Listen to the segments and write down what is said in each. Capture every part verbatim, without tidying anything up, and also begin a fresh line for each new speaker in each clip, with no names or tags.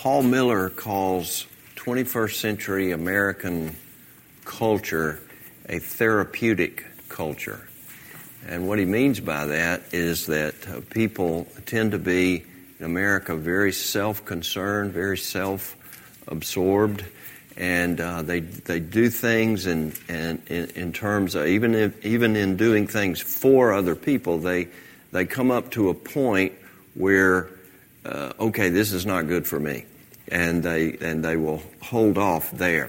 Paul Miller calls twenty-first century American culture a therapeutic culture. And what he means by that is that uh, people tend to be, in America, very self-concerned, very self-absorbed, and uh, they they do things in, in, in terms of, even if, even in doing things for other people, they they come up to a point where, uh, okay, this is not good for me, and they and they will hold off there.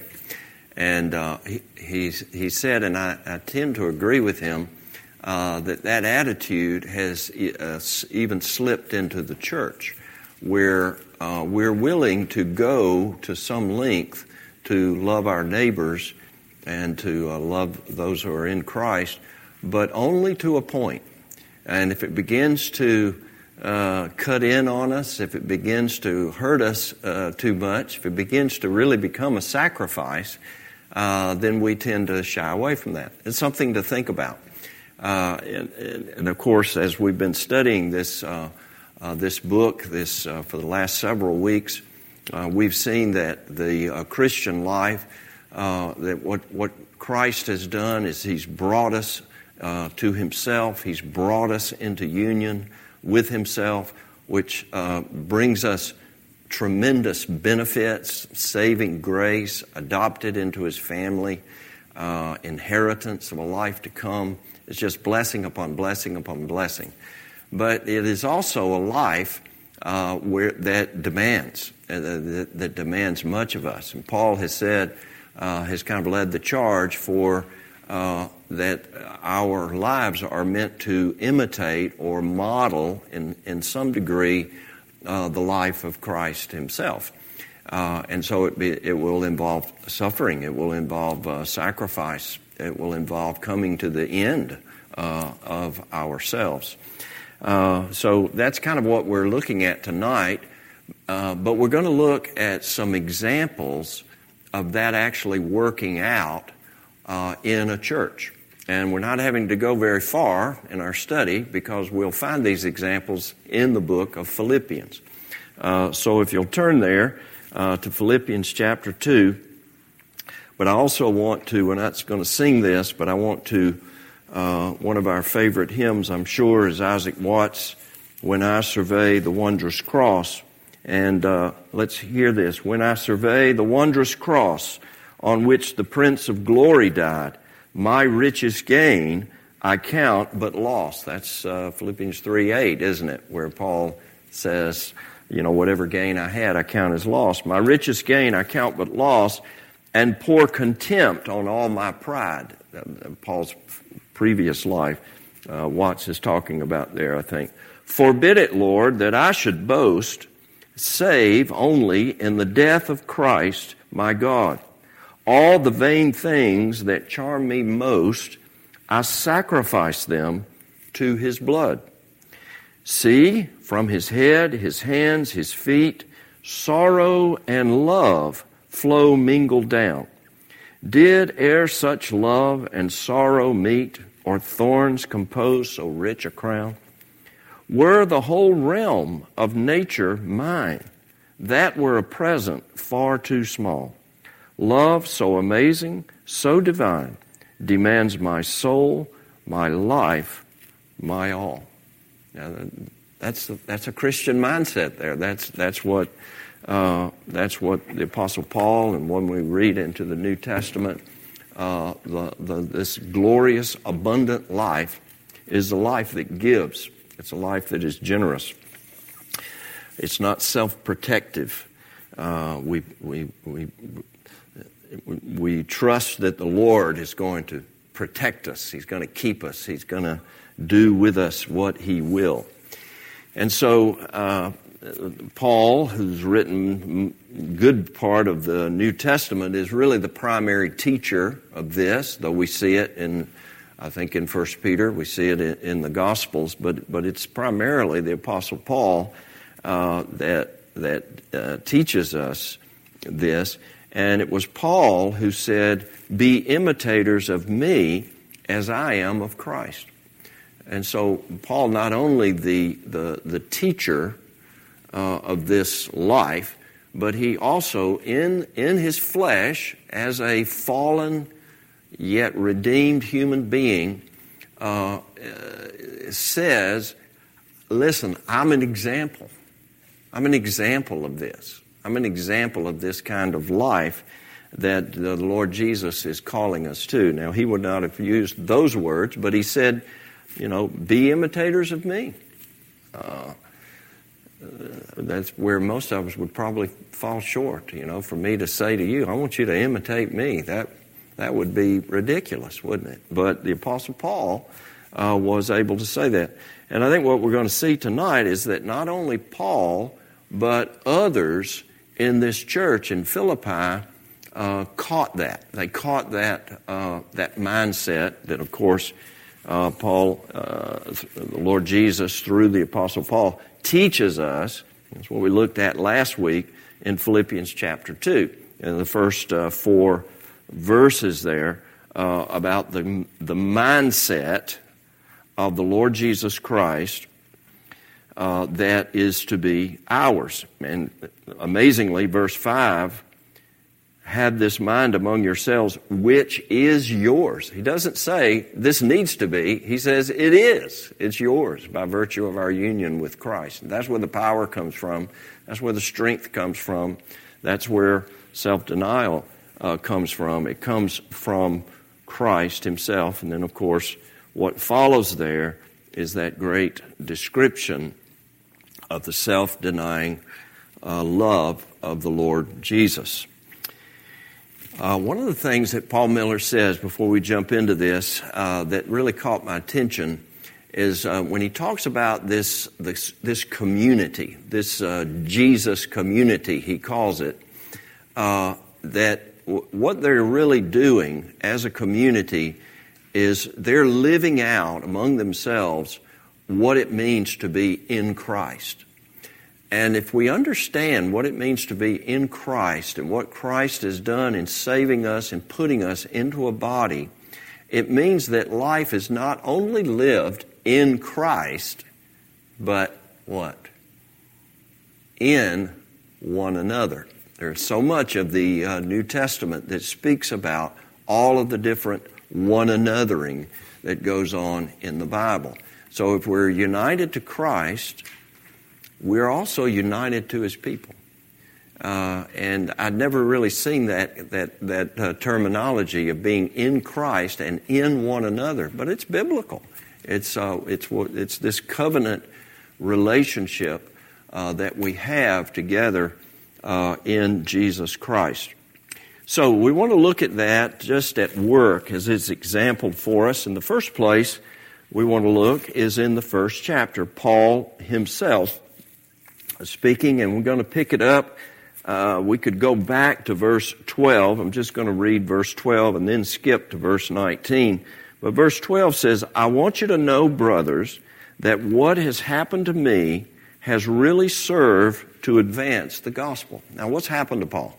And uh, he he's, he said, and I, I tend to agree with him, uh, that that attitude has uh, even slipped into the church, where uh, we're willing to go to some length to love our neighbors and to uh, love those who are in Christ, but only to a point. And if it begins to uh, cut in on us, if it begins to hurt us uh, too much, if it begins to really become a sacrifice, uh, then we tend to shy away from that. It's something to think about. Uh, and, and of course, as we've been studying this uh, uh, this book this uh, for the last several weeks, uh, we've seen that the uh, Christian life, uh, that what what Christ has done is He's brought us uh, to Himself. He's brought us into union with Himself, which uh, brings us tremendous benefits, saving grace, adopted into His family, uh, inheritance of a life to come. It's just blessing upon blessing upon blessing. But it is also a life uh, where that demands, uh, that, that demands much of us. And Paul has said, uh, has kind of led the charge for uh, that our lives are meant to imitate or model in, in some degree uh, the life of Christ Himself. Uh, and so it, be, it will involve suffering. It will involve uh, sacrifice. It will involve coming to the end uh, of ourselves. Uh, so that's kind of what we're looking at tonight. Uh, but we're going to look at some examples of that actually working out uh, in a church. And we're not having to go very far in our study because we'll find these examples in the book of Philippians. Uh, so if you'll turn there uh, to Philippians chapter two. But I also want to, we're not going to sing this, but I want to, uh, one of our favorite hymns, I'm sure, is Isaac Watts, When I Survey the Wondrous Cross. And uh, let's hear this. When I survey the wondrous cross on which the Prince of Glory died, my richest gain I count but loss. That's uh, Philippians three eight, isn't it? Where Paul says, you know, whatever gain I had, I count as loss. My richest gain I count but loss, and pour contempt on all my pride. Uh, Paul's previous life, uh, Watts is talking about there, I think. Forbid it, Lord, that I should boast, save only in the death of Christ my God. All the vain things that charm me most, I sacrifice them to His blood. See, from His head, His hands, His feet, sorrow and love flow mingled down. Did e'er such love and sorrow meet, or thorns compose so rich a crown? Were the whole realm of nature mine, that were a present far too small. Love so amazing, so divine, demands my soul, my life, my all. Now, that's a, that's a Christian mindset there. That's that's what uh, that's what the Apostle Paul, and when we read into the New Testament, uh, the, the this glorious, abundant life is a life that gives. It's a life that is generous. It's not self-protective. Uh, we we we we trust that the Lord is going to protect us. He's going to keep us. He's going to do with us what He will. And so uh, Paul, who's written a good part of the New Testament, is really the primary teacher of this, though we see it in, I think, in First Peter, we see it in, in the Gospels, but but it's primarily the Apostle Paul uh, that that uh, teaches us this. And it was Paul who said, "Be imitators of me as I am of Christ." And so Paul, not only the the, the teacher uh, of this life, but he also, in, in his flesh, as a fallen yet redeemed human being, uh, uh, says, listen, I'm an example. I'm an example of this. I'm an example of this kind of life that the Lord Jesus is calling us to. Now, he would not have used those words, but he said, you know, be imitators of me. Uh, that's where most of us would probably fall short, you know, for me to say to you, I want you to imitate me. That that would be ridiculous, wouldn't it? But the Apostle Paul uh, was able to say that. And I think what we're going to see tonight is that not only Paul, but others in this church in Philippi uh, caught that. They caught that uh, that mindset that, of course, uh, Paul, uh, the Lord Jesus, through the Apostle Paul, teaches us. That's what we looked at last week in Philippians chapter two, in the first uh, four verses there uh, about the the mindset of the Lord Jesus Christ uh, that is to be ours. And amazingly, verse five, have this mind among yourselves, which is yours. He doesn't say this needs to be. He says it is. It's yours by virtue of our union with Christ. And that's where the power comes from. That's where the strength comes from. That's where self-denial uh, comes from. It comes from Christ himself. And then, of course, what follows there is that great description of the self-denying uh, love of the Lord Jesus. Uh, one of the things that Paul Miller says before we jump into this uh, that really caught my attention is uh, when he talks about this this, this community, this uh, Jesus community, he calls it, uh, that w- what they're really doing as a community is they're living out among themselves what it means to be in Christ. And if we understand what it means to be in Christ and what Christ has done in saving us and putting us into a body, it means that life is not only lived in Christ, but what? In one another. There's so much of the uh, New Testament that speaks about all of the different one anothering that goes on in the Bible. So if we're united to Christ, we're also united to his people. Uh, and I'd never really seen that that that uh, terminology of being in Christ and in one another, but it's biblical. It's uh, it's it's this covenant relationship uh, that we have together uh, in Jesus Christ. So we want to look at that just at work as its example for us. In the first place, we want to look is in the first chapter. Paul himself speaking, and we're going to pick it up. Uh, we could go back to verse twelve. I'm just going to read verse twelve and then skip to verse nineteen. But verse twelve says, I want you to know, brothers, that what has happened to me has really served to advance the gospel. Now, what's happened to Paul?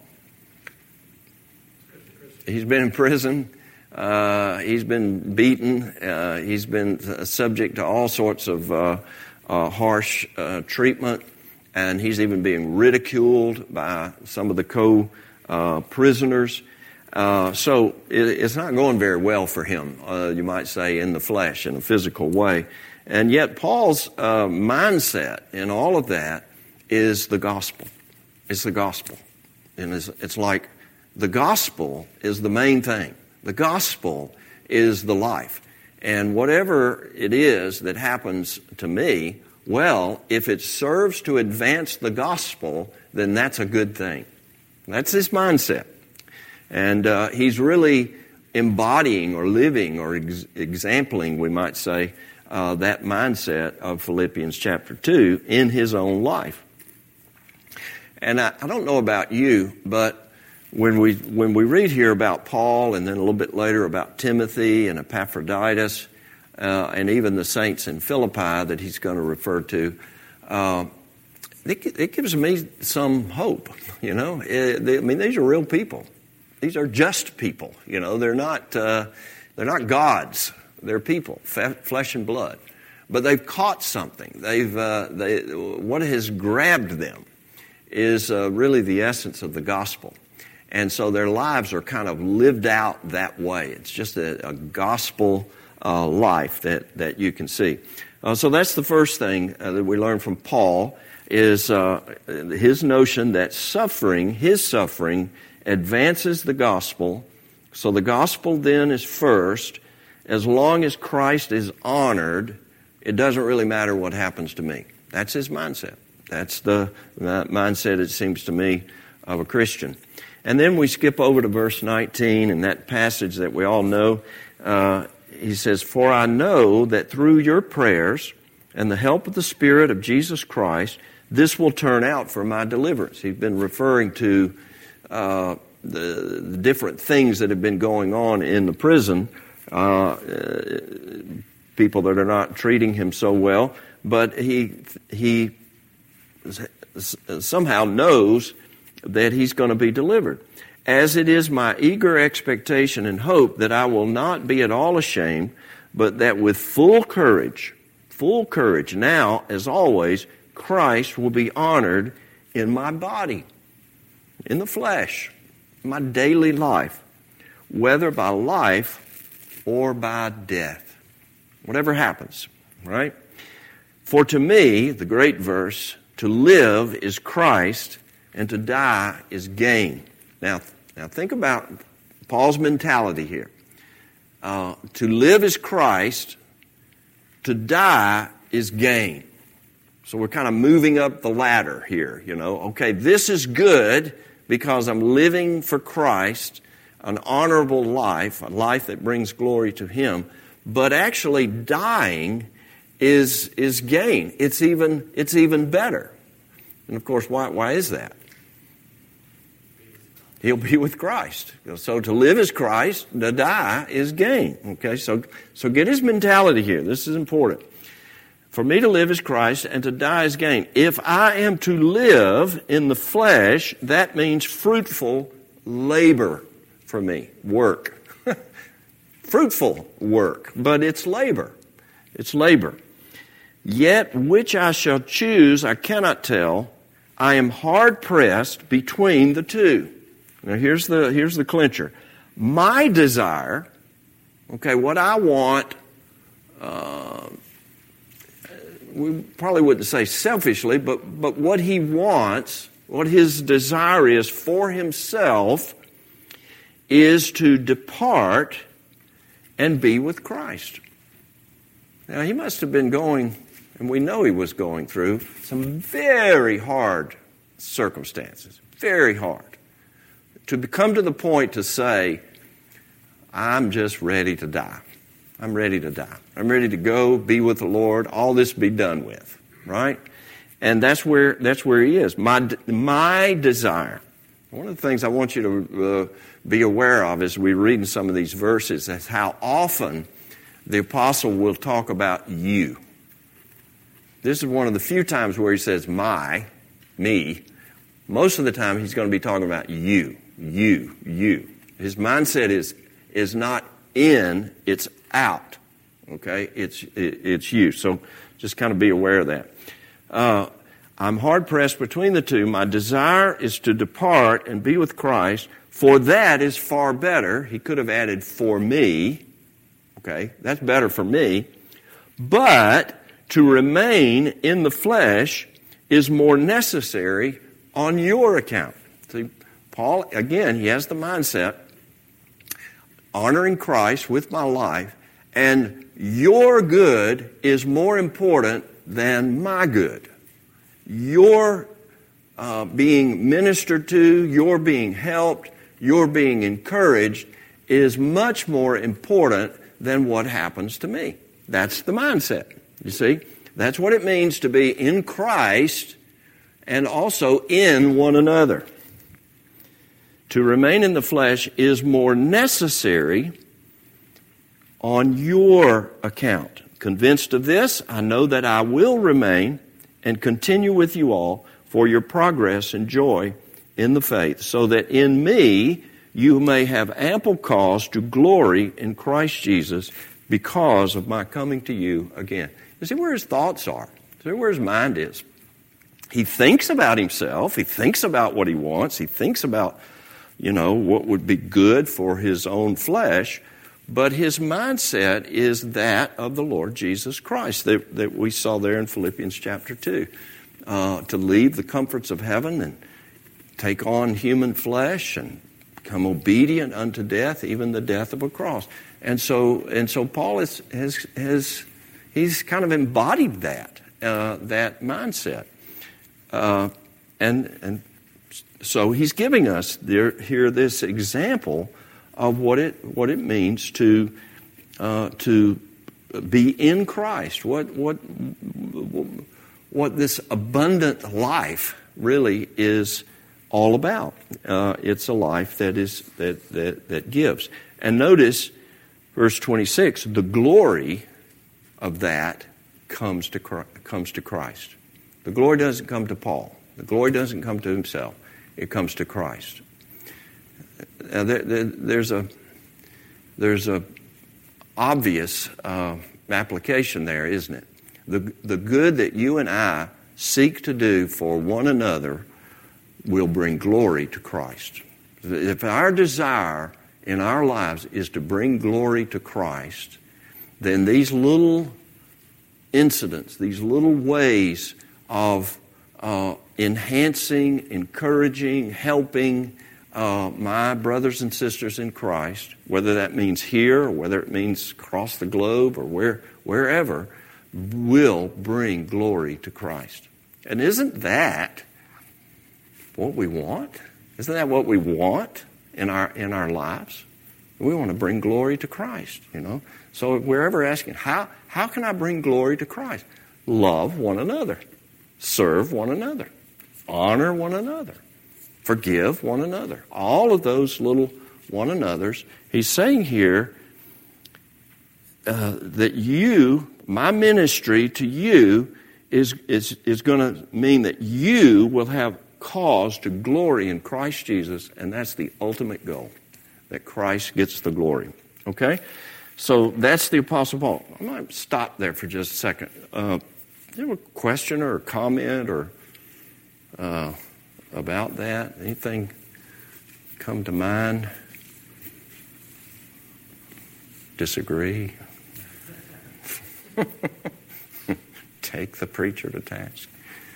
He's been in prison. Uh, he's been beaten. Uh, he's been subject to all sorts of uh, uh, harsh uh, treatment. And he's even being ridiculed by some of the co-prisoners. Uh, uh, so it, it's not going very well for him, uh, you might say, in the flesh, in a physical way. And yet Paul's uh, mindset in all of that is the gospel. It's the gospel. And it's, it's like the gospel is the main thing. The gospel is the life. And whatever it is that happens to me, well, if it serves to advance the gospel, then that's a good thing. That's his mindset. And uh, he's really embodying or living or ex- exempling, we might say, uh, that mindset of Philippians chapter two in his own life. And I, I don't know about you, but when we when we read here about Paul and then a little bit later about Timothy and Epaphroditus, Uh, and even the saints in Philippi that he's going to refer to, uh, it, it gives me some hope, you know. It, they, I mean, these are real people. These are just people, you know. They're not uh, they're not gods. They're people, fe- flesh and blood. But they've caught something. They've uh, they what has grabbed them, is uh, really the essence of the gospel. And so their lives are kind of lived out that way. It's just a, a gospel uh, life that, that you can see. Uh, so that's the first thing uh, that we learn from Paul, is uh, his notion that suffering, his suffering, advances the gospel. So the gospel then is first. As long as Christ is honored, it doesn't really matter what happens to me. That's his mindset. That's the mindset, it seems to me, of a Christian. And then we skip over to verse nineteen, and that passage that we all know. Uh, he says, "For I know that through your prayers and the help of the Spirit of Jesus Christ, this will turn out for my deliverance." He's been referring to uh, the, the different things that have been going on in the prison, uh, people that are not treating him so well. But he he somehow knows that he's going to be delivered. "As it is my eager expectation and hope that I will not be at all ashamed, but that with full courage, full courage, now, as always, Christ will be honored in my body, in the flesh, my daily life, whether by life or by death." Whatever happens, right? "For to me," the great verse, "to live is Christ, and to die is gain." Now, now think about Paul's mentality here. Uh, to live is Christ, to die is gain. So we're kind of moving up the ladder here, you know. Okay, this is good because I'm living for Christ, an honorable life, a life that brings glory to Him. But actually dying is is gain. It's even it's even better. And of course, why why is that? He'll be with Christ. So to live is Christ, to die is gain. Okay, so so get his mentality here. This is important. For me to live is Christ, and to die is gain. If I am to live in the flesh, that means fruitful labor for me, work. Fruitful work, but it's labor. It's labor. "Yet which I shall choose, I cannot tell. I am hard pressed between the two." Now here's the here's the clincher. My desire, okay, what I want, uh, we probably wouldn't say selfishly, but but what he wants, what his desire is for himself, is to depart and be with Christ. Now, he must have been going, and we know he was going through, some very hard circumstances. Very hard. To come to the point to say, I'm just ready to die. I'm ready to die. I'm ready to go be with the Lord. All this be done with. Right? And that's where that's where he is. My, my desire. One of the things I want you to uh, be aware of as we read in some of these verses is how often the apostle will talk about you. This is one of the few times where he says my, me. Most of the time he's going to be talking about you, you, you. His mindset is is not in, it's out. Okay? It's it, it's you. So just kind of be aware of that. Uh, I'm hard-pressed between the two. My desire is to depart and be with Christ, for that is far better. He could have added, for me. Okay, that's better for me. But to remain in the flesh is more necessary on your account. See, Paul, again, he has the mindset, honoring Christ with my life, and your good is more important than my good. Your uh, being ministered to, your being helped, your being encouraged is much more important than what happens to me. That's the mindset, you see. That's what it means to be in Christ and also in one another. To remain in the flesh is more necessary on your account. Convinced of this, I know that I will remain and continue with you all for your progress and joy in the faith, so that in me you may have ample cause to glory in Christ Jesus because of my coming to you again. You see where his thoughts are. See where his mind is. he thinks about himself. He thinks about what he wants. He thinks about, you know, what would be good for his own flesh. But his mindset is that of the Lord Jesus Christ that, that we saw there in Philippians chapter two. Uh, to leave the comforts of heaven and take on human flesh and become obedient unto death, even the death of a cross. And so, and so Paul is, has, has, he's kind of embodied that, uh, that mindset. Uh, and, and so he's giving us there, here this example of what it, what it means to, uh, to be in Christ. What, what, what this abundant life really is all about. Uh, it's a life that is that, that that gives. And notice verse twenty-six, the glory of that comes to comes to Christ. The glory doesn't come to Paul. The glory doesn't come to himself. It comes to Christ. Now, there, there, there's a there's a obvious uh, application there, isn't it? The the good that you and I seek to do for one another will bring glory to Christ. If our desire in our lives is to bring glory to Christ, then these little incidents, these little ways of uh, enhancing, encouraging, helping uh, my brothers and sisters in Christ, whether that means here or whether it means across the globe or where wherever, will bring glory to Christ. And isn't that what we want? Isn't that what we want in our in our lives? We want to bring glory to Christ, you know. So if we're ever asking, how how can I bring glory to Christ? Love one another, serve one another, honor one another, forgive one another. All of those little one another's. He's saying here uh, that you, my ministry to you, is is is going to mean that you will have cause to glory in Christ Jesus, and that's the ultimate goal, that Christ gets the glory. Okay? So that's the Apostle Paul. I might stop there for just a second. Uh, do you have a question or a comment or uh, about that? Anything come to mind? Disagree? Take the preacher to task.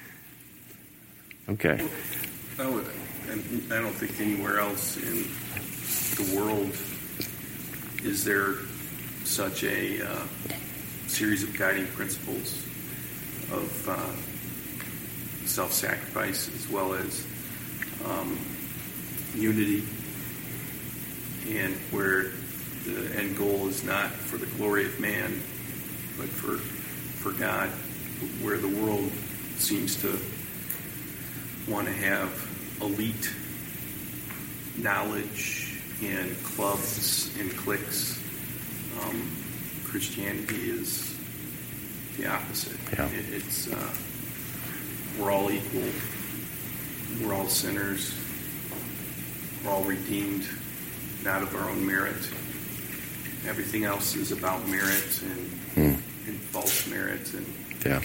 Okay.
Oh, and I don't think anywhere else in the world is there such a uh, series of guiding principles of uh, self-sacrifice as well as um, unity, and where the end goal is not for the glory of man, but for for God, where the world seems to want to have elite knowledge and clubs and cliques. Um, Christianity is the opposite.
Yeah.
It, it's uh, we're all equal. We're all sinners. We're all redeemed, not of our own merit. Everything else is about merit and, hmm. and false merit. And
yeah.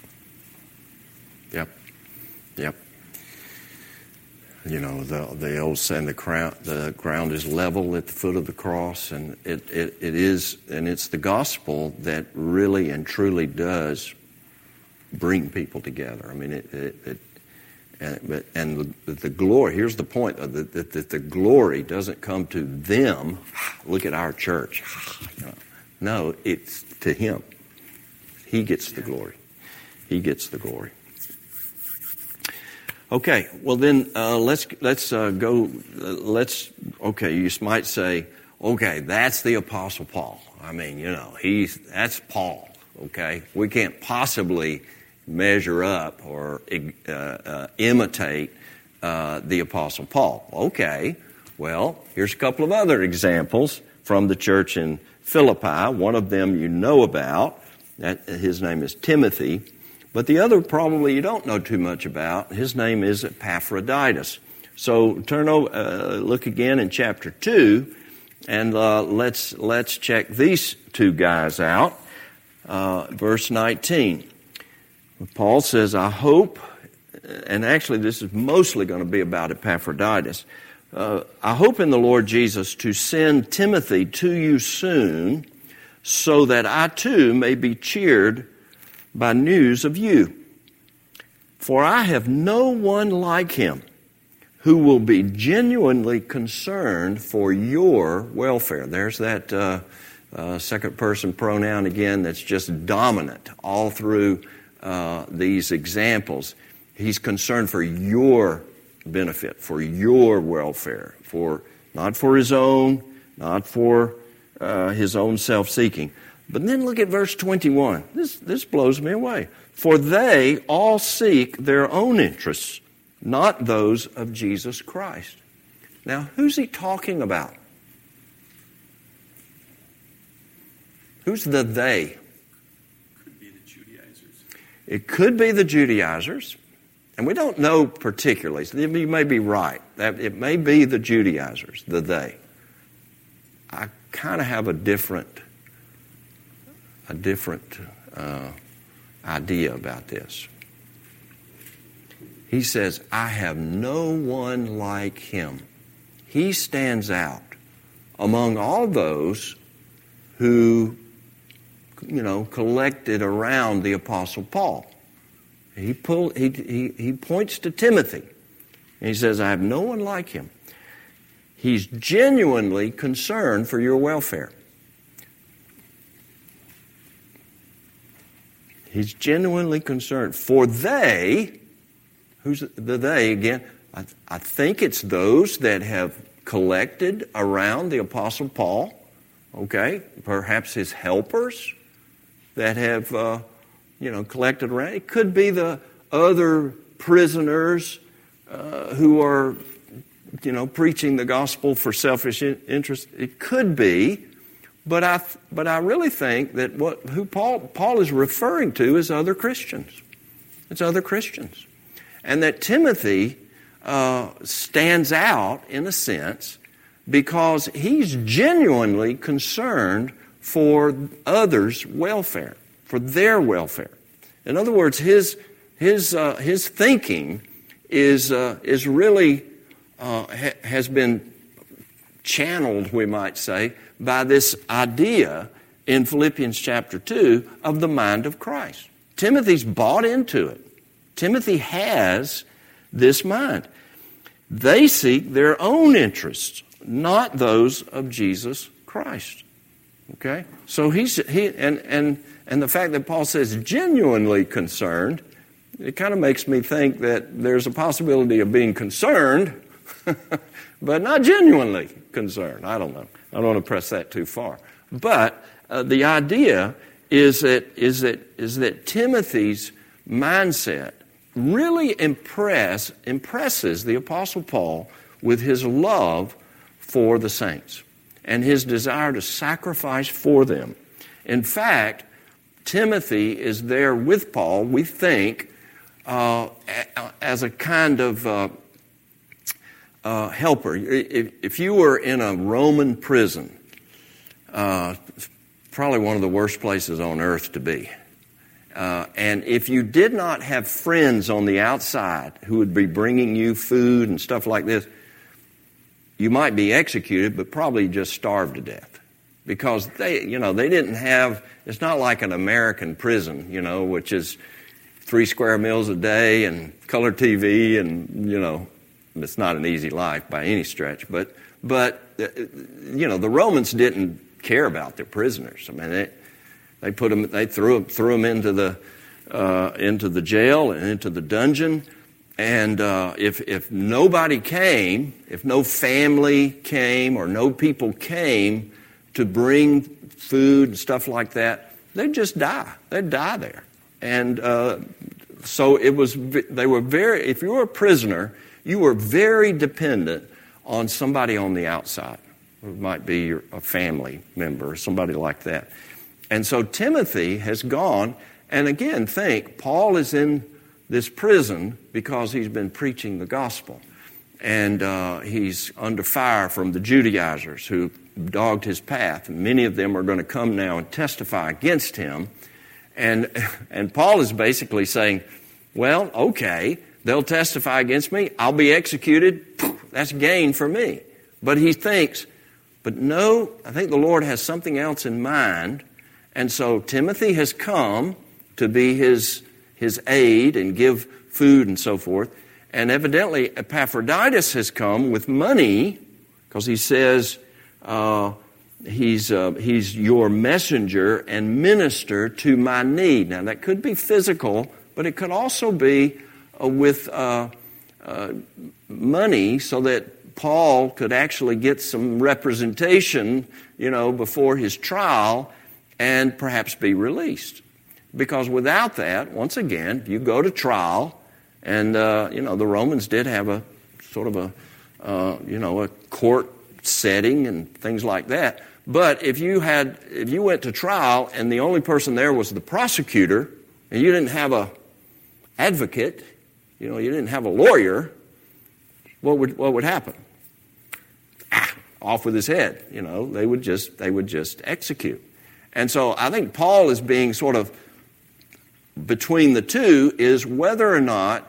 Yep. Yep. You know, the the old saying, the ground, the ground is level at the foot of the cross, and it, it, it is, and it's the gospel that really and truly does bring people together. I mean, it, it, it and, but, and the, the glory, here's the point, that the, the, the glory doesn't come to them, look at our church. No, it's to Him. He gets the glory. He gets the glory. Okay, well then uh, let's let's uh, go. Uh, let's okay. You might say, okay, that's the Apostle Paul. I mean, you know, he's that's Paul. Okay, we can't possibly measure up or uh, uh, imitate uh, the Apostle Paul. Okay, well, here's a couple of other examples from the church in Philippi. One of them you know about. That his name is Timothy. But the other probably you don't know too much about. His name is Epaphroditus. So turn over, uh, look again in chapter two, and uh, let's let's check these two guys out. Uh, verse nineteen. Paul says, "I hope and actually this is mostly going to be about Epaphroditus. Uh, I hope in the Lord Jesus to send Timothy to you soon, so that I too may be cheered by news of you. For I have no one like him who will be genuinely concerned for your welfare. There's that uh, uh, second person pronoun again that's just dominant all through uh, these examples. He's concerned for your benefit, for your welfare, for not for his own, not for uh, his own self-seeking. But then look at verse twenty-one. This, this blows me away. For they all seek their own interests, not those of Jesus Christ. Now, who's he talking about? Who's the they?
Could be the Judaizers.
It could be the Judaizers. And we don't know particularly. So you may be right. That it may be the Judaizers, the they. I kind of have a different, a different uh, idea about this. He says, I have no one like him. He stands out among all those who, you know, collected around the Apostle Paul. He, pull, he, he, he points to Timothy, and he says, I have no one like him. He's genuinely concerned for your welfare. He's genuinely concerned. For they, who's the they again? I, I think it's those that have collected around the Apostle Paul, okay? Perhaps his helpers that have... Uh, you know, collected around. It could be the other prisoners uh, who are, you know, preaching the gospel for selfish interest. It could be, but I, but I really think that what who Paul Paul is referring to is other Christians. It's other Christians, and that Timothy uh, stands out in a sense because he's genuinely concerned for others' welfare. For their welfare. In other words, his his uh, his thinking is uh, is really uh, ha- has been channeled, we might say, by this idea in Philippians chapter two of the mind of Christ. Timothy's bought into it. Timothy has this mind. They seek their own interests, not those of Jesus Christ. Okay, so he's he and and. And the fact that Paul says genuinely concerned, it kind of makes me think that there's a possibility of being concerned, but not genuinely concerned. I don't know. I don't want to press that too far. But uh, the idea is that is that is that Timothy's mindset really impress impresses the Apostle Paul with his love for the saints and his desire to sacrifice for them. In fact, Timothy is there with Paul, we think, uh, as a kind of uh, uh, helper. If, if you were in a Roman prison, uh, probably one of the worst places on earth to be. Uh, and if you did not have friends on the outside who would be bringing you food and stuff like this, you might be executed, but probably just starve to death. Because they, you know, they didn't have, it's not like an American prison, you know, which is three square meals a day and color T V and, you know, it's not an easy life by any stretch. But, but you know, the Romans didn't care about their prisoners. I mean, they, they put them, they threw, threw them into the, uh, into the jail and into the dungeon. And uh, if if nobody came, if no family came or no people came to bring food and stuff like that, they'd just die. They'd die there. And uh, so it was. They were very. If you were a prisoner, you were very dependent on somebody on the outside. It might be your, a family member or somebody like that. And so Timothy has gone. And again, think Paul is in this prison because he's been preaching the gospel. And uh, he's under fire from the Judaizers who dogged his path. And many of them are going to come now and testify against him. And and Paul is basically saying, well, okay, They'll testify against me. I'll be executed. That's gain for me. But he thinks, but no, I think the Lord has something else in mind. And so Timothy has come to be his, his aid and give food and so forth. And evidently Epaphroditus has come with money because he says uh, he's, uh, he's your messenger and minister to my need. Now that could be physical, but it could also be uh, with uh, uh, money so that Paul could actually get some representation, you know, before his trial and perhaps be released. Because without that, once again, you go to trial, and, uh, you know, the Romans did have a sort of a, uh, you know, a court setting and things like that. But if you had, if you went to trial and the only person there was the prosecutor, and you didn't have a advocate, you know, you didn't have a lawyer, what would what would happen? Ah, off with his head, you know. They would just they would just execute. And so I think Paul is being sort of between the two, is whether or not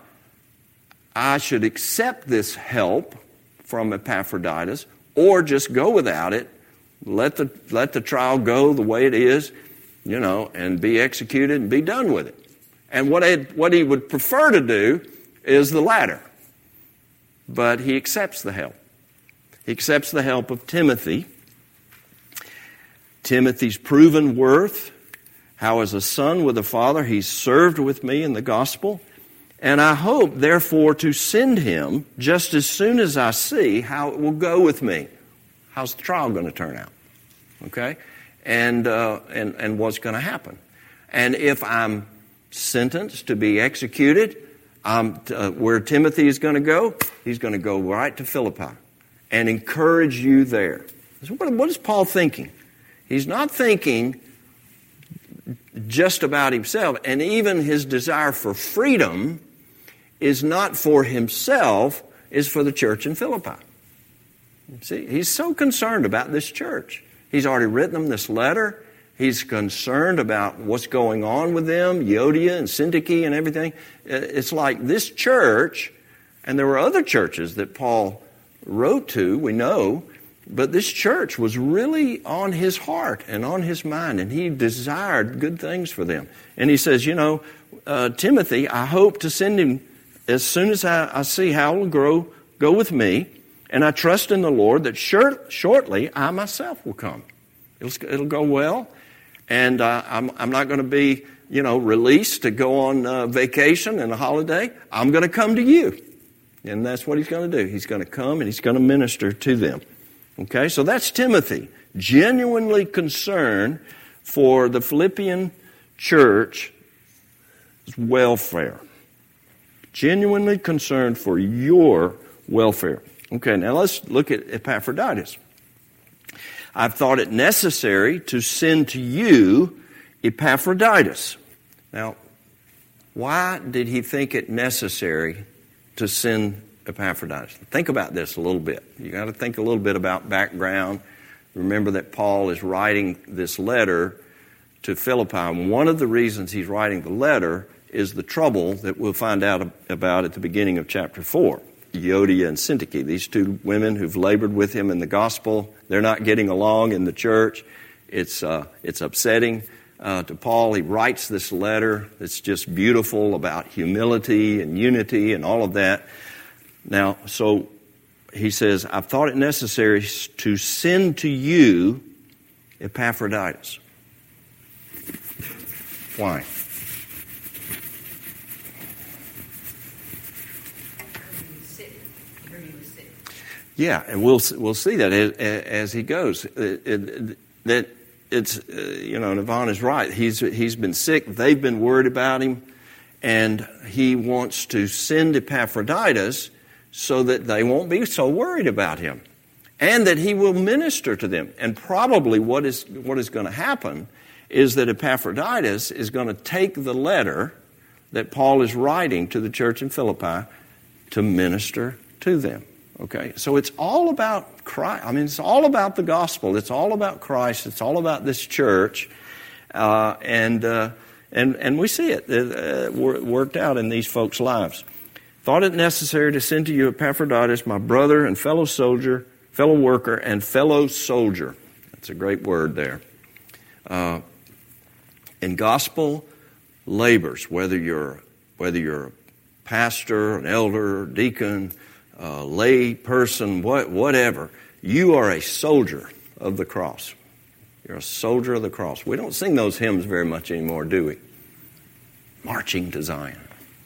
I should accept this help from Epaphroditus or just go without it, let the let the trial go the way it is, you know, and be executed and be done with it. And what I, what he would prefer to do is the latter. But he accepts the help. He accepts the help of Timothy. Timothy's proven worth, how as a son with a father he's served with me in the gospel. And I hope, therefore, to send him just as soon as I see how it will go with me. How's the trial going to turn out? Okay? And, uh, and, and what's going to happen? And if I'm sentenced to be executed, um, uh, where Timothy is going to go, he's going to go right to Philippi and encourage you there. What, what is Paul thinking? He's not thinking just about himself, and even his desire for freedom is not for himself, is for the church in Philippi. See, he's so concerned about this church. He's already written them this letter. He's concerned about what's going on with them, Euodia and Syntyche and everything. It's like this church, and there were other churches that Paul wrote to, we know, but this church was really on his heart and on his mind, and he desired good things for them. And he says, you know, uh, Timothy, I hope to send him as soon as I, I see how it will grow, go with me, and I trust in the Lord that short, shortly I myself will come. It'll, it'll go well, and uh, I'm, I'm not going to be, you know, released to go on uh, vacation and a holiday. I'm going to come to you, and that's what he's going to do. He's going to come and he's going to minister to them. Okay, so that's Timothy, genuinely concerned for the Philippian church's welfare. Genuinely concerned for your welfare. Okay, now let's look at Epaphroditus. I've thought it necessary to send to you Epaphroditus. Now, why did he think it necessary to send Epaphroditus? Think about this a little bit. You got to think a little bit about background. Remember that Paul is writing this letter to Philippi. And one of the reasons he's writing the letter is the trouble that we'll find out about at the beginning of chapter four. Euodia and Syntyche, these two women who've labored with him in the gospel. They're not getting along in the church. It's uh, it's upsetting uh, to Paul. He writes this letter that's just beautiful about humility and unity and all of that. Now, so he says, I've thought it necessary to send to you Epaphroditus. Why? Yeah, and we'll we'll see that as, as he goes. It, it, that it's uh, you know, Yvonne is right. He's he's been sick. They've been worried about him, and he wants to send Epaphroditus so that they won't be so worried about him, and that he will minister to them. And probably what is what is going to happen is that Epaphroditus is going to take the letter that Paul is writing to the church in Philippi to minister to them. Okay, so it's all about Christ. I mean, it's all about the gospel. It's all about Christ. It's all about this church, uh, and uh, and and we see it uh, worked out in these folks' lives. thought it necessary to send to you Epaphroditus, my brother and fellow soldier, fellow worker, and fellow soldier. That's a great word there. Uh, in gospel labors, whether you're whether you're a pastor, an elder, deacon, a lay person, what, whatever, you are a soldier of the cross. You're a soldier of the cross. We don't sing those hymns very much anymore, do we? Marching to Zion.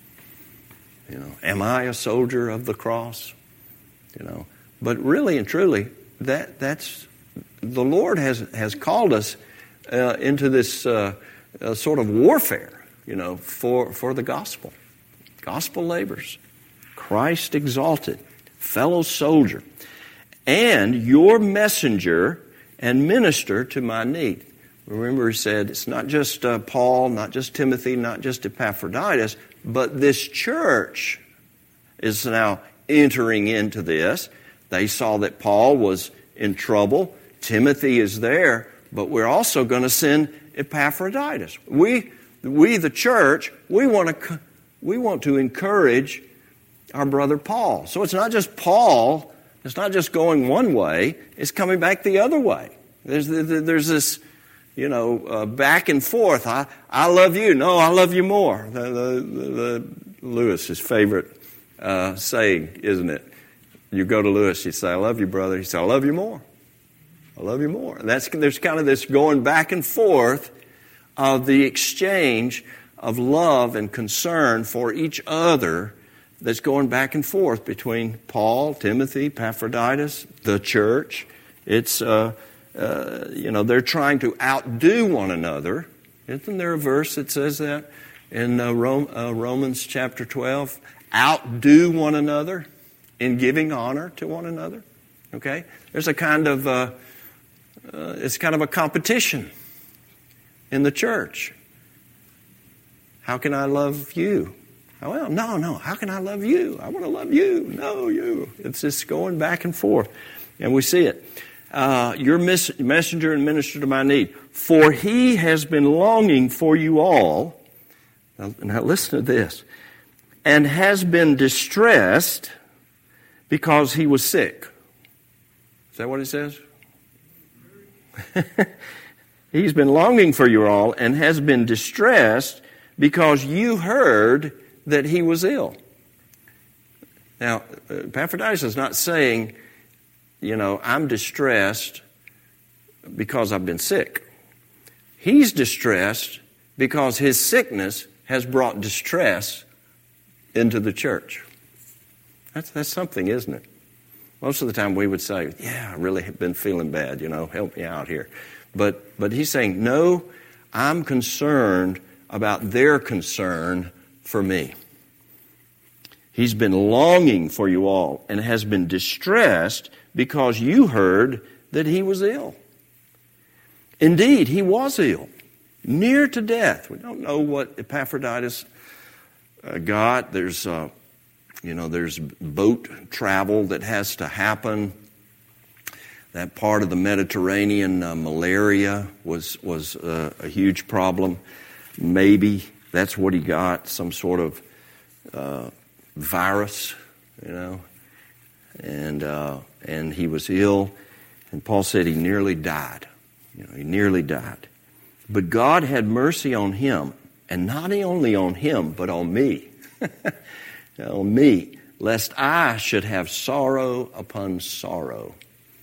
You know, am I a soldier of the cross? You know, but really and truly, that that's the Lord has has called us uh, into this uh, uh, sort of warfare. You know, for for the gospel, gospel labors, Christ exalted, fellow soldier, and your messenger and minister to my need. Remember, he said it's not just uh, Paul, not just Timothy, not just Epaphroditus, but this church is now entering into this. They saw that Paul was in trouble. Timothy is there, but we're also going to send Epaphroditus. We, we, the church, we want to, we want to encourage our brother Paul. So it's not just Paul. It's not just going one way. It's coming back the other way. There's, there's this, you know, uh, back and forth. I, I love you. No, I love you more. The, the, the, Lewis's favorite uh, saying, isn't it? You go to Lewis, you say, I love you, brother. He says, I love you more. I love you more. And that's, there's kind of this going back and forth of the exchange of love and concern for each other that's going back and forth between Paul, Timothy, Epaphroditus, the church. It's, uh, uh, you know, they're trying to outdo one another. Isn't there a verse that says that in uh, Rome, uh, Romans chapter twelve? Outdo one another in giving honor to one another. Okay? There's a kind of, uh, uh, it's kind of a competition in the church. How can I love you? Well, no, no. How can I love you? I want to love you. No, you. It's just going back and forth. And we see it. Uh, your mes- messenger and minister to my need. For he has been longing for you all. Now, now listen to this. And has been distressed because he was sick. Is that what it says? He's been longing for you all and has been distressed because you heard that he was ill. Now, Epaphroditus is not saying, you know, I'm distressed because I've been sick. He's distressed because his sickness has brought distress into the church. That's, that's something, isn't it? Most of the time we would say, yeah, I really have been feeling bad, you know, help me out here. But, but he's saying, no, I'm concerned about their concern for me. He's been longing for you all and has been distressed because you heard that he was ill. Indeed, he was ill, near to death. We don't know what Epaphroditus uh, got. There's, uh, you know, there's boat travel that has to happen. That part of the Mediterranean, uh, malaria was was uh, a huge problem. Maybe that's what he got, some sort of uh, virus, you know, and uh, and he was ill. And Paul said he nearly died. You know, he nearly died. But God had mercy on him, and not only on him, but on me, on me, lest I should have sorrow upon sorrow.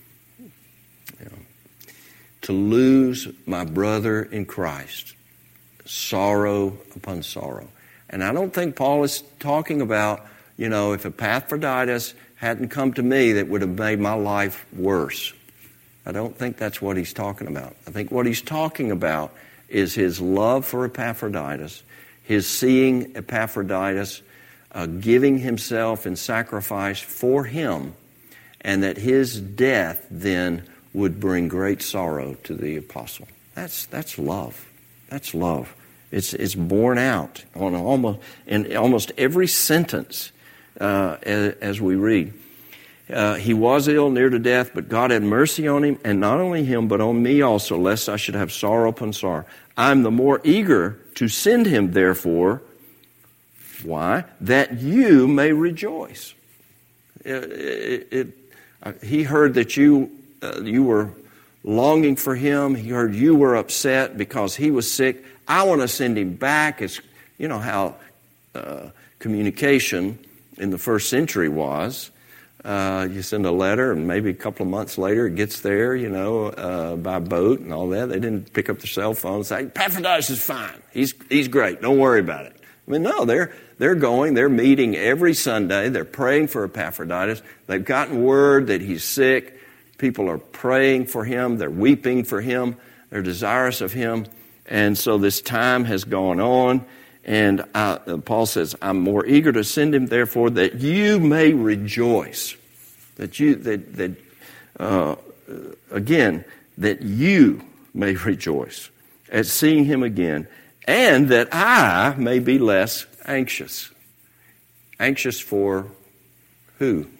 You know, to lose my brother in Christ. Sorrow upon sorrow. And I don't think Paul is talking about, you know, if Epaphroditus hadn't come to me, that would have made my life worse. I don't think that's what he's talking about. I think what he's talking about is his love for Epaphroditus, his seeing Epaphroditus uh, giving himself in sacrifice for him, and that his death then would bring great sorrow to the apostle. That's that's love. That's love. It's it's borne out on almost in almost every sentence uh, as, as we read. Uh, he was ill, near to death, but God had mercy on him, and not only him, but on me also, lest I should have sorrow upon sorrow. I'm the more eager to send him, therefore, Why? That you may rejoice. It, it, it, uh, he heard that you uh, you were longing for him. He heard you were upset because he was sick. I want to send him back. It's, you know how uh, communication in the first century was. Uh, you send a letter, and maybe a couple of months later it gets there, you know, uh, by boat and all that. They didn't pick up their cell phone and say, Epaphroditus is fine. He's he's great. Don't worry about it. I mean, no, they're they're going. They're meeting every Sunday. They're praying for Epaphroditus. They've gotten word that he's sick. People are praying for him. They're weeping for him. They're desirous of him. And so this time has gone on. And I, Paul says, I'm more eager to send him, therefore, that you may rejoice. That you, that, that uh, again, that you may rejoice at seeing him again, and that I may be less anxious. Anxious for who?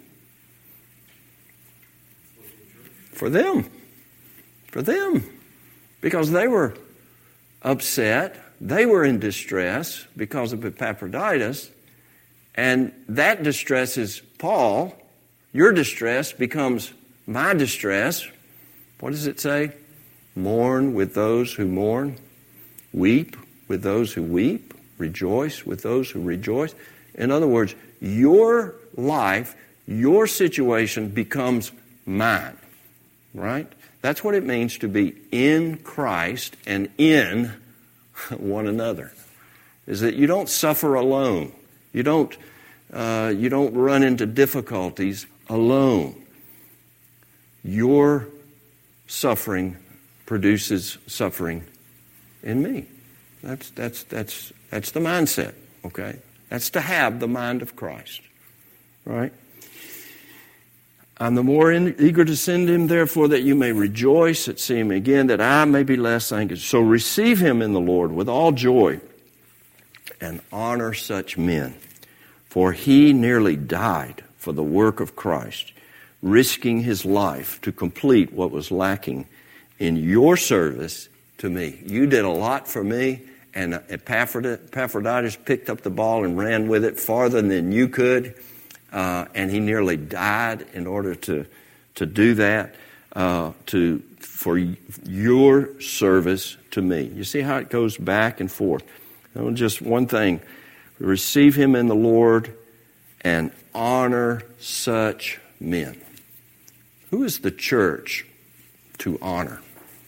For them. For them. Because they were upset. They were in distress because of Epaphroditus. And that distresses Paul. Your distress becomes my distress. What does it say? Mourn with those who mourn. Weep with those who weep. Rejoice with those who rejoice. In other words, your life, your situation becomes mine. Right? That's what it means to be in Christ and in one another. Is that you don't suffer alone. You don't uh, you don't run into difficulties alone. Your suffering produces suffering in me. That's that's that's that's the mindset. Okay, that's to have the mind of Christ. Right. I'm the more in, eager to send him, therefore, that you may rejoice at seeing him again, that I may be less anxious. So receive him in the Lord with all joy and honor such men. For he nearly died for the work of Christ, risking his life to complete what was lacking in your service to me. You did a lot for me, and Epaphroditus picked up the ball and ran with it farther than you could. Uh, and he nearly died in order to to do that, uh, to for your service to me. You see how it goes back and forth. You know, just one thing: receive him in the Lord and honor such men. Who is the church to honor?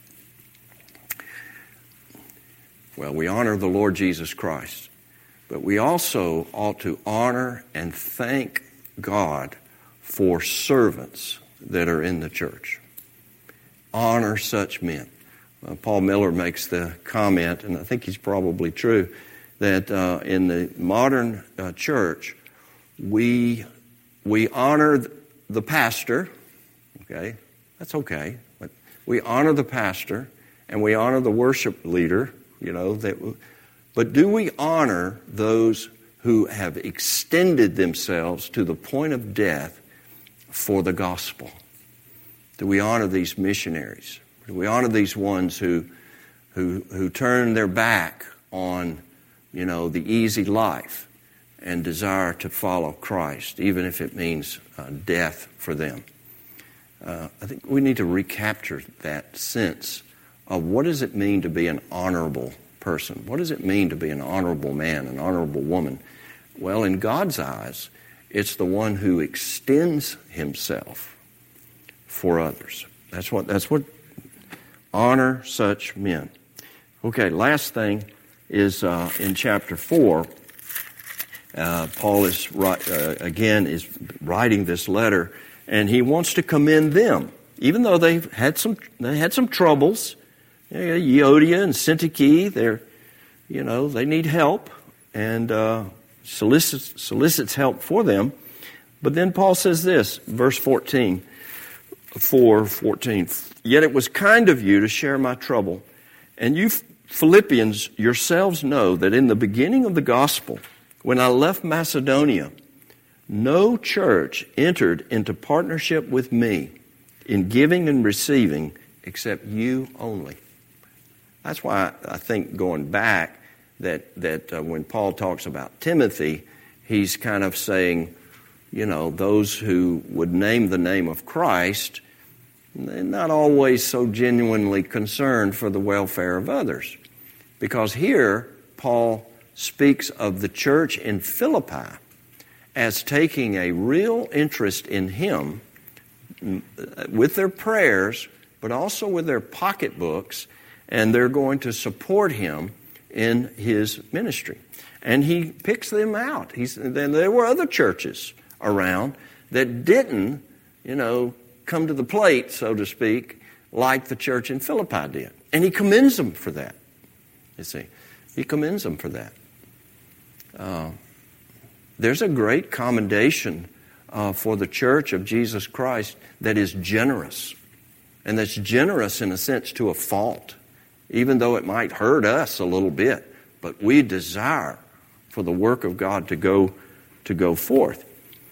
Well, we honor the Lord Jesus Christ, but we also ought to honor and thank God for servants that are in the church. Honor such men. Uh, Paul Miller makes the comment, and I think he's probably true, that uh, in the modern uh, church, we we honor the pastor. Okay, that's okay. But we honor the pastor and we honor the worship leader. You know that, but do we honor those who have extended themselves to the point of death for the gospel? Do we honor these missionaries? Do we honor these ones who who who turn their back on, you know, the easy life and desire to follow Christ, even if it means uh, death for them? Uh, I think we need to recapture that sense of what does it mean to be an honorable person? What does it mean to be an honorable man, an honorable woman? Well, in God's eyes, it's the one who extends himself for others. That's what, that's what, honor such men. Okay, last thing is uh, in chapter four, uh, Paul is, uh, again, is writing this letter, and he wants to commend them. Even though they've had some, they had some troubles, Euodia and Syntyche, they're, you know, they need help, and uh, solicits, solicits help for them. But then Paul says this, verse fourteen, four fourteen, yet it was kind of you to share my trouble, and you Philippians yourselves know that in the beginning of the gospel, when I left Macedonia, no church entered into partnership with me in giving and receiving except you only. That's why I think going back that, that uh, when Paul talks about Timothy, he's kind of saying, you know, those who would name the name of Christ, they're not always so genuinely concerned for the welfare of others. Because here, Paul speaks of the church in Philippi as taking a real interest in him with their prayers, but also with their pocketbooks, and they're going to support him in his ministry. And he picks them out. He's, then there were other churches around that didn't, you know, come to the plate, so to speak, like the church in Philippi did. And he commends them for that, you see. He commends them for that. Uh, there's a great commendation uh, for the church of Jesus Christ that is generous. And that's generous in a sense to a fault, even though it might hurt us a little bit. But we desire for the work of God to go to go forth.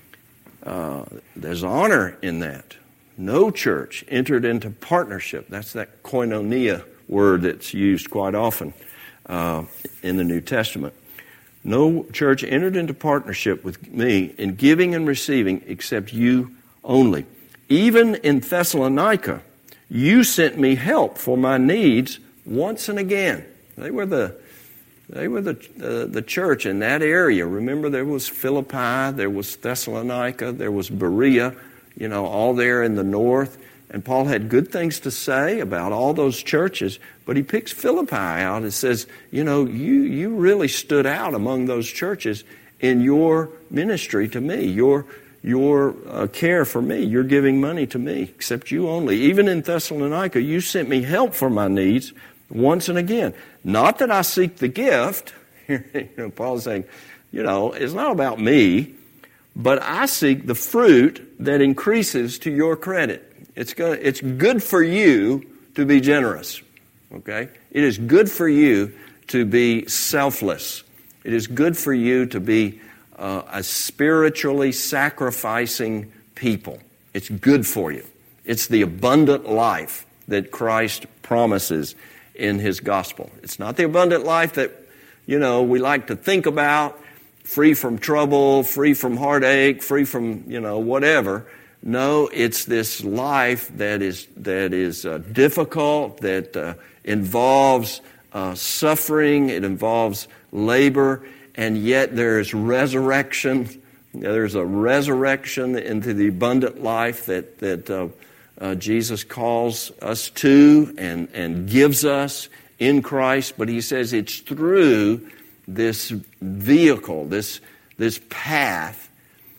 Uh, there's honor in that. No church entered into partnership. That's that koinonia word that's used quite often uh, in the New Testament. No church entered into partnership with me in giving and receiving except you only. Even in Thessalonica, you sent me help for my needs once and again. They were the they were the uh, the church in that area. Remember, there was Philippi, there was Thessalonica, there was Berea, you know, all there in the north. And Paul had good things to say about all those churches, but he picks Philippi out and says, you know, you you really stood out among those churches in your ministry to me, your your uh, care for me, your giving money to me, except you only. Even in Thessalonica, you sent me help for my needs once and again. Not that I seek the gift. You know, Paul's saying, you know, it's not about me, but I seek the fruit that increases to your credit. It's gonna, it's good for you to be generous, okay? It is good for you to be selfless. It is good for you to be uh, a spiritually sacrificing people. It's good for you. It's the abundant life that Christ promises in His gospel. It's not the abundant life that, you know, we like to think about, free from trouble, free from heartache, free from, you know, whatever. No, it's this life that is that is uh, difficult, that uh, involves uh, suffering, it involves labor, and yet there is resurrection. There's a resurrection into the abundant life that that uh, uh, Jesus calls us to and and gives us in Christ. But He says it's through this vehicle, this this path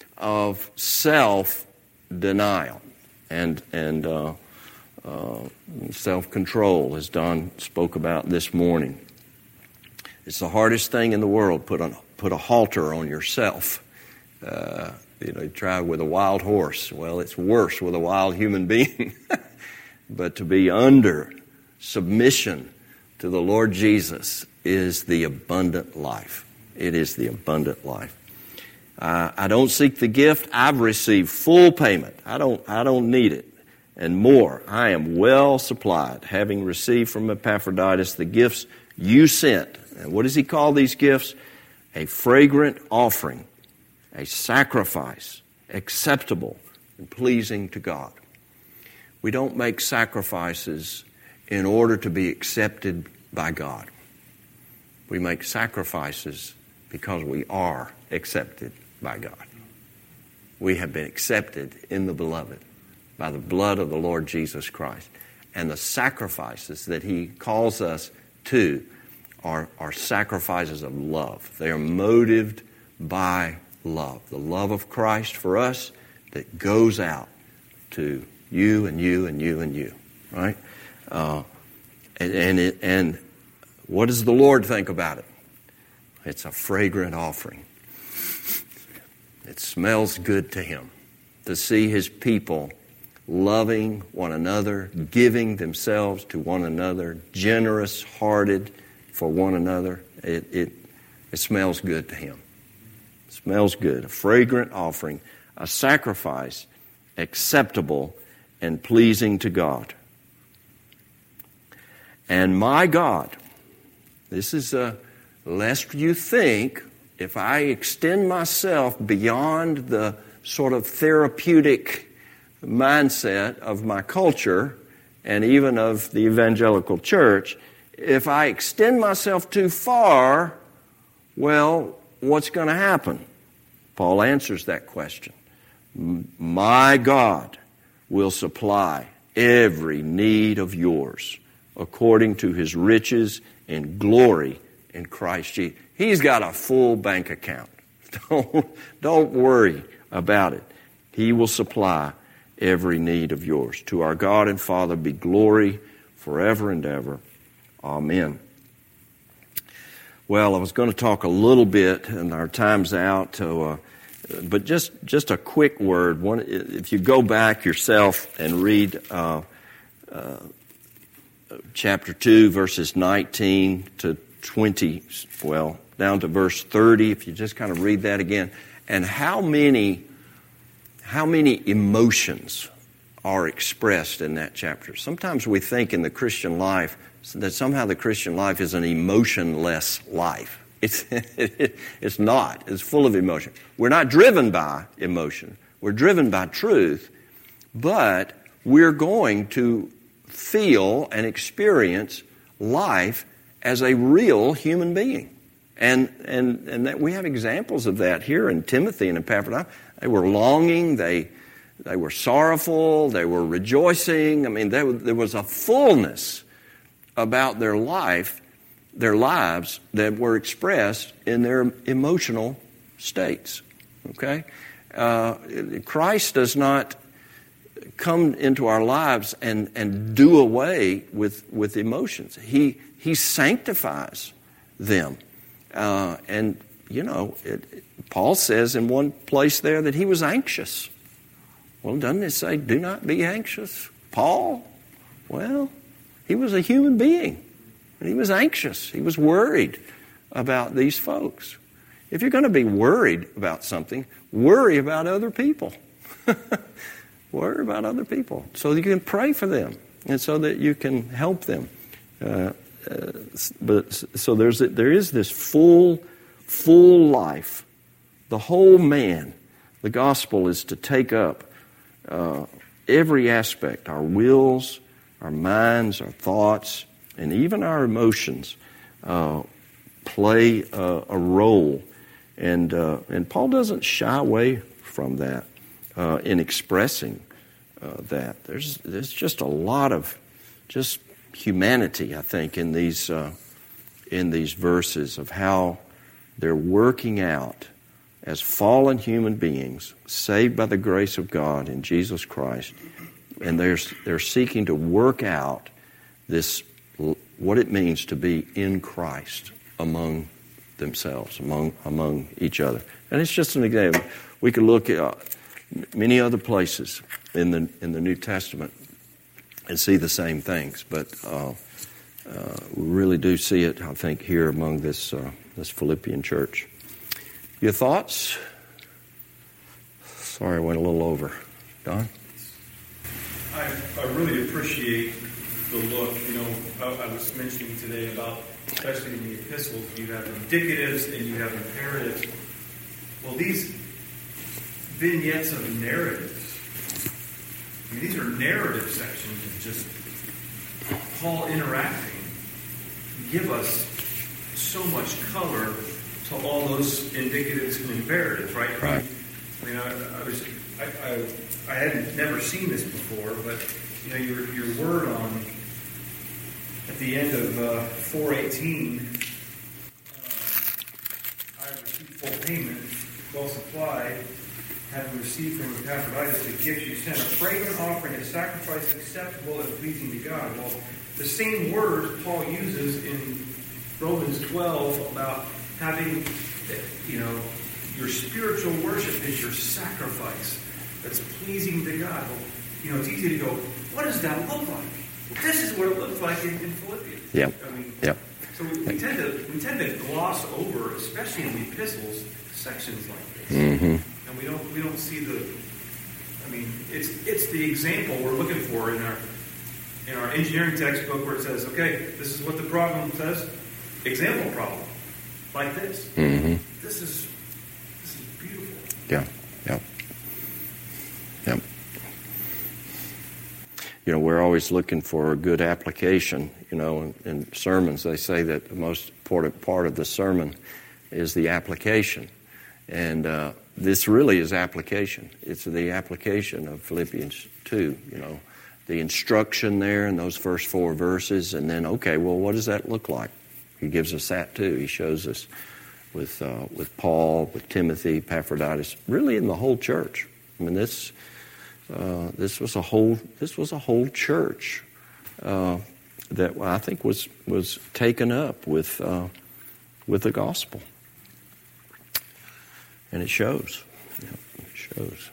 of self denial and and uh, uh, self-control, as Don spoke about this morning. It's the hardest thing in the world. Put on put a halter on yourself. Uh, you know, you try with a wild horse. Well, it's worse with a wild human being. But to be under submission to the Lord Jesus is the abundant life. It is the abundant life. Uh, I don't seek the gift. I've received full payment. I don't I don't need it. And more, I am well supplied, having received from Epaphroditus the gifts you sent. And what does he call these gifts? A fragrant offering, a sacrifice, acceptable and pleasing to God. We don't make sacrifices in order to be accepted by God. We make sacrifices because we are accepted by God. We have been accepted in the beloved by the blood of the Lord Jesus Christ. And the sacrifices that He calls us to are, are sacrifices of love. They are motivated by love. The love of Christ for us that goes out to you and you and you and you. Right? Uh, and, and, it, and what does the Lord think about it? It's a fragrant offering. It smells good to Him to see His people loving one another, giving themselves to one another, generous-hearted for one another. It, it, it smells good to Him. It smells good. A fragrant offering, a sacrifice acceptable and pleasing to God. And my God, this is a lest you think, if I extend myself beyond the sort of therapeutic mindset of my culture and even of the evangelical church, if I extend myself too far, well, what's going to happen? Paul answers that question. My God will supply every need of yours according to His riches and glory in Christ Jesus. He's got a full bank account. Don't, don't worry about it. He will supply every need of yours. To our God and Father be glory forever and ever. Amen. Well, I was going to talk a little bit, and our time's out, so, uh, but just just a quick word. One, if you go back yourself and read uh, uh, chapter two, verses nineteen to twenty, well, down to verse thirty, if you just kind of read that again, and how many how many emotions are expressed in that chapter. Sometimes we think in the Christian life that somehow the Christian life is an emotionless life. It's it's not. It's full of emotion. We're not driven by emotion. We're driven by truth, but we're going to feel and experience life as a real human being. And and and that we have examples of that here in Timothy and in Epaphroditus. They were longing, they they were sorrowful, they were rejoicing. I mean, there, there was a fullness about their life, their lives, that were expressed in their emotional states. Okay? Uh, Christ does not come into our lives and, and do away with, with emotions. He He sanctifies them. Uh, and, you know, it, Paul says in one place there that he was anxious. Well, doesn't it say, do not be anxious? Paul? Well, he was a human being. And he was anxious. He was worried about these folks. If you're going to be worried about something, worry about other people. Worry about other people so that you can pray for them and so that you can help them. Uh, uh, but so there's there is this full, full life. The whole man. The gospel is to take up uh, every aspect, our wills, our minds, our thoughts, and even our emotions uh, play a, a role. And uh, and Paul doesn't shy away from that uh, in expressing uh, that. There's there's just a lot of just humanity, I think, in these uh, in these verses of how they're working out as fallen human beings, saved by the grace of God in Jesus Christ, and they're they're seeking to work out this what it means to be in Christ among themselves, among among each other. And it's just an example. We could look at uh, many other places in the in the New Testament and see the same things, but uh, uh, we really do see it, I think, here among this uh, this Philippian church. Your thoughts? Sorry, I went a little over. Don?
I, I really appreciate the look. You know, I, I was mentioning today about, especially in the epistles, you have indicatives and you have imperatives. Well, these vignettes of narratives, I mean, these are narrative sections of just Paul interacting, give us so much color to all those indicatives and imperatives, right?
Right.
I mean, I, I was, I, I, I hadn't never seen this before, but you know, your your word on at the end of uh, four eighteen, uh, I have received full payment, well supplied, having received from Epaphroditus the gift you sent, a fragrant offering, a sacrifice acceptable and pleasing to God. Well, the same words Paul uses in Romans twelve about having, you know, your spiritual worship is your sacrifice that's pleasing to God. Well, you know, it's easy to go, what does that look like? This is what it looks like in, in Philippians.
Yep.
I mean,
yep.
So we, we tend to we tend to gloss over, especially in the epistles, sections like this,
Mm-hmm.
and we don't we don't see the. I mean, it's it's the example we're looking for in our in our engineering textbook where it says, okay, this is what the problem says. Example problem. like this.
Mm-hmm.
This is this is beautiful.
Yeah. Yep. Yep. You know, we're always looking for a good application. You know, in, in sermons, they say that the most important part of the sermon is the application. And uh, this really is application. It's the application of Philippians two, you know, the instruction there in those first four verses. And then, okay, well, what does that look like? He gives us that too. He shows us with uh, with Paul, with Timothy, Epaphroditus, really in the whole church. I mean, this uh, this was a whole this was a whole church uh, that I think was was taken up with uh, with the gospel. And it shows. Yeah, it shows.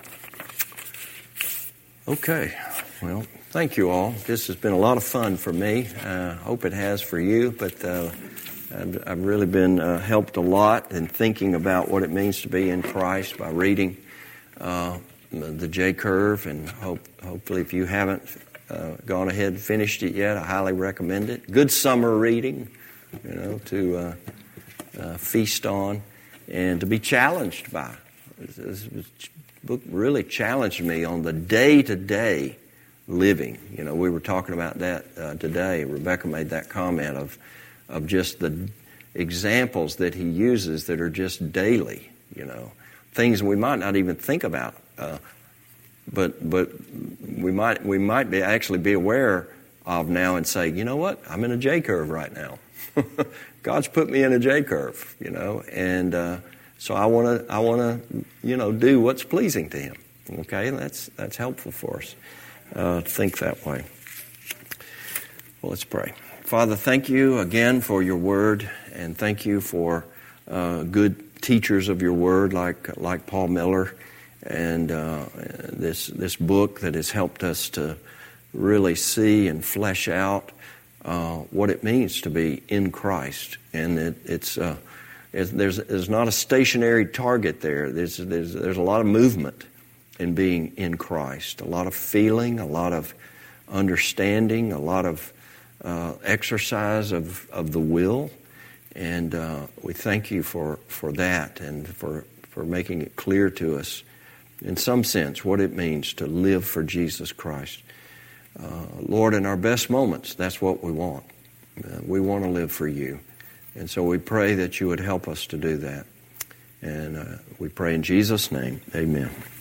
Okay. Well, thank you all. This has been a lot of fun for me. I uh, hope it has for you. But uh, I've, I've really been uh, helped a lot in thinking about what it means to be in Christ by reading uh, the J Curve. And hope, hopefully if you haven't uh, gone ahead and finished it yet, I highly recommend it. Good summer reading, you know, to uh, uh, feast on. And to be challenged by. This book really challenged me on the day-to-day living. You know, we were talking about that uh, today. Rebecca made that comment of of just the examples that he uses that are just daily, you know, things we might not even think about. Uh, but but we might we might be actually be aware of now and say, you know what, I'm in a J curve right now. God's put me in a J curve, you know, and uh, so I want to, I want to, you know, do what's pleasing to Him. Okay, and that's that's helpful for us uh, to think that way. Well, let's pray. Father, thank you again for your Word, and thank you for uh, good teachers of your Word, like like Paul Miller, and uh, this this book that has helped us to really see and flesh out Uh, what it means to be in Christ, and it, it's, uh, it's there's there's not a stationary target there. There's there's there's a lot of movement in being in Christ, a lot of feeling, a lot of understanding, a lot of uh, exercise of, of the will, and uh, we thank you for, for that and for for making it clear to us, in some sense, what it means to live for Jesus Christ. Uh, Lord, in our best moments, that's what we want. Uh, we want to live for you. And so we pray that you would help us to do that. And uh, we pray in Jesus' name, amen.